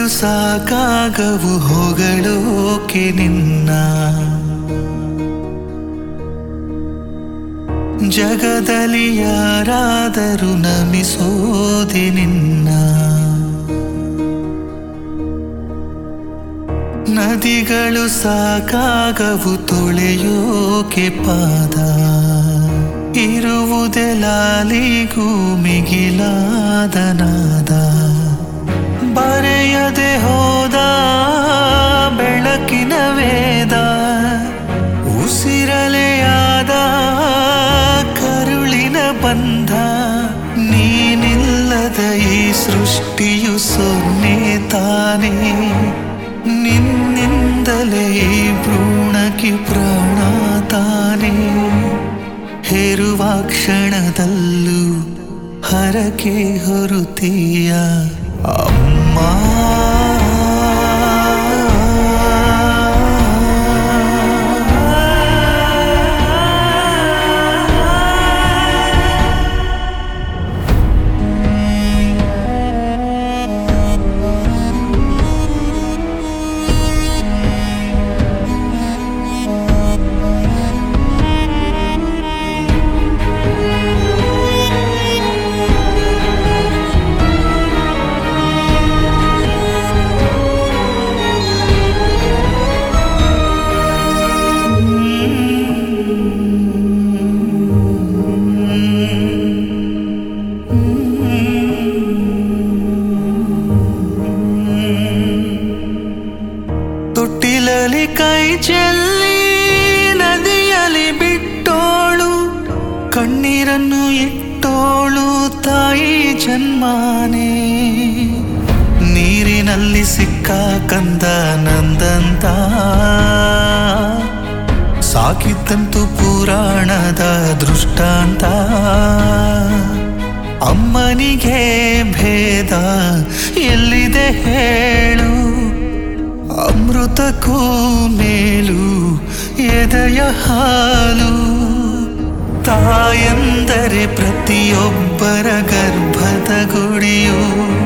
ಸಾಕಾಗವು ಹೊಗಳೋಕೆ ನಿನ್ನ. ಜಗದಲ್ಲಿ ಯಾರಾದರೂ ನಮಿಸೋದೆ ನಿನ್ನ. ನದಿಗಳು ಸಾಕಾಗವು ತೊಳೆಯೋಕೆ ಪಾದ. ಇರುವುದೇ ಲಾಲಿಗೂ ಮಿಗಿಲಾದ ನಾದ. ಬರೆಯದೆ ಹೋದ ಬೆಳಕಿನ ವೇದ. ಉಸಿರಲೆಯಾದ ಕರುಳಿನ ಬಂಧ. ನೀನಿಲ್ಲದ ಈ ಸೃಷ್ಟಿಯು ಸೊನ್ನೆ ತಾನೇ. ನಿನ್ನಿಂದಲೇ ಈ ಭ್ರೂಣಕ್ಕೆ ಪ್ರಾಣ ತಾನೇ. ಹೇರುವ ಕ್ಷಣದಲ್ಲೂ ಹರಕೆ ಹೊರುತ್ತೀಯ ಅಮ್ಮ. ತೊಟ್ಟಿಲಲ್ಲಿ ಕೈ ಚೆಲ್ಲಿ ನದಿಯಲ್ಲಿ ಬಿಟ್ಟೋಳು. ಕಣ್ಣೀರನ್ನು ಇಟ್ಟೋಳು ತಾಯಿ ಜನ್ಮಾನೆ. ನೀರಿನಲ್ಲಿ ಸಿಕ್ಕ ಕಂದ ನಂದಂತ. ಸಾಕಿದ್ದಂತೂ ಪುರಾಣದ ದೃಷ್ಟಾಂತ. ಅಮ್ಮನಿಗೆ ಭೇದ ಎಲ್ಲಿದೆ ಹೇಳು. ಅಮೃತಕ್ಕೂ ಮೇಲು ಎದೆಯ ಹಾಲು. ತಾಯಂದರೆ ಪ್ರತಿಯೊಬ್ಬರ ಗರ್ಭದ ಗುಡಿಯು.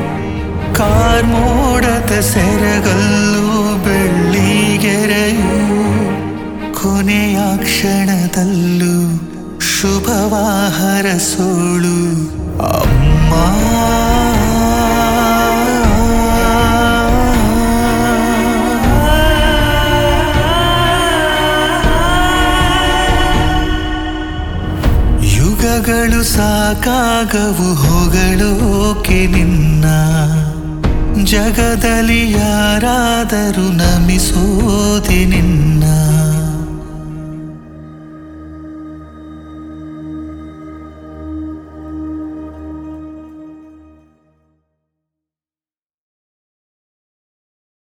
ಕಾರ್ಮೋಡದ ಸೆರಗಲ್ಲೂ ಬೆಳ್ಳಿಗೆರೆಯು. ಕೊನೆಯ ಕ್ಷಣದಲ್ಲೂ ಶುಭವಾಹರ ಸೋಳು ಅಮ್ಮ. ಯುಗಗಳು ಸಾಕಾಗವು ಹೊಗಳೋಕೆ ನಿನ್ನ. ಜಗದಲ್ಲಿ ಯಾರಾದರೂ ನಮಿಸೋದೆ ನಿನ್ನ.